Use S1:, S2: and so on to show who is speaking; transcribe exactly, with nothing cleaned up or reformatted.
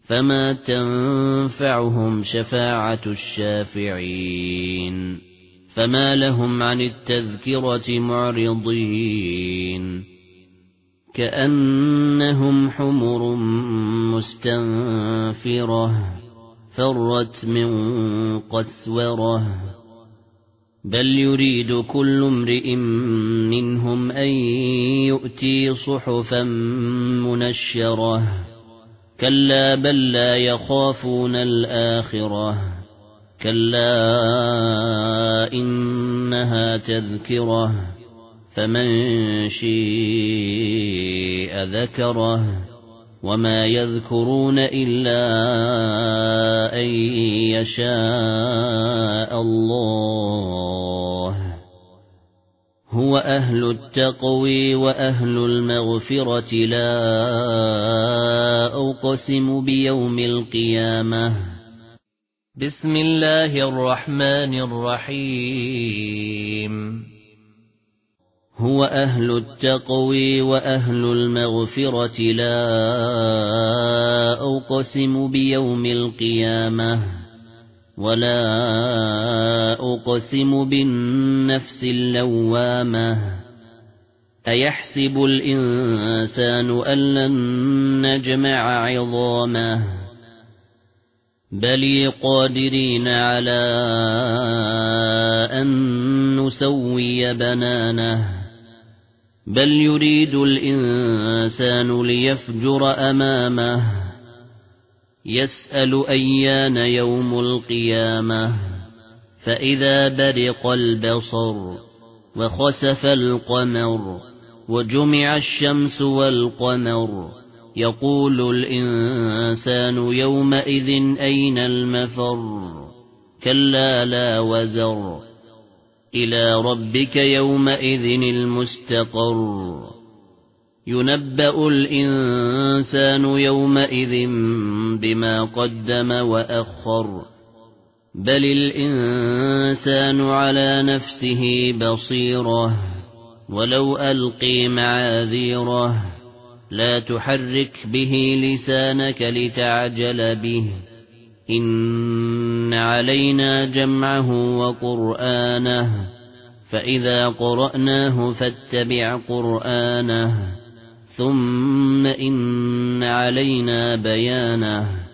S1: فما تنفعهم شفاعة الشافعين فما لهم عن التذكرة معرضين كأنهم حمر مستنفرة فرت من قسورة بل يريد كل امرئ منهم أن يؤتي صحفا منشرة كلا بل لا يخافون الآخرة كلا إنها تذكرة فمن شاء ذكره وما يذكرون إلا أن يشاء الله هو أهل التقوى وأهل المغفرة لا أقسم بيوم القيامة بسم الله الرحمن الرحيم هو أهل التقوى وأهل المغفرة لا أقسم بيوم القيامة ولا أقسم بالنفس اللوامة أيحسب الإنسان أن لن نجمع عظامه بل قادرين على أن نسوي بنانه بل يريد الإنسان ليفجر أمامه يسأل أيان يوم القيامة فإذا برق البصر وخسف القمر وجمع الشمس والقمر يقول الإنسان يومئذ أين المفر كلا لا وزر إلى ربك يومئذ المستقر ينبأ الإنسان يومئذ بما قدم وأخر بل الإنسان على نفسه بصيرة ولو ألقي معاذيره لا تحرك به لسانك لتعجل به إن علينا جمعه وقرآنه فإذا قرأناه فاتبع قرآنه ثم إن علينا بيانه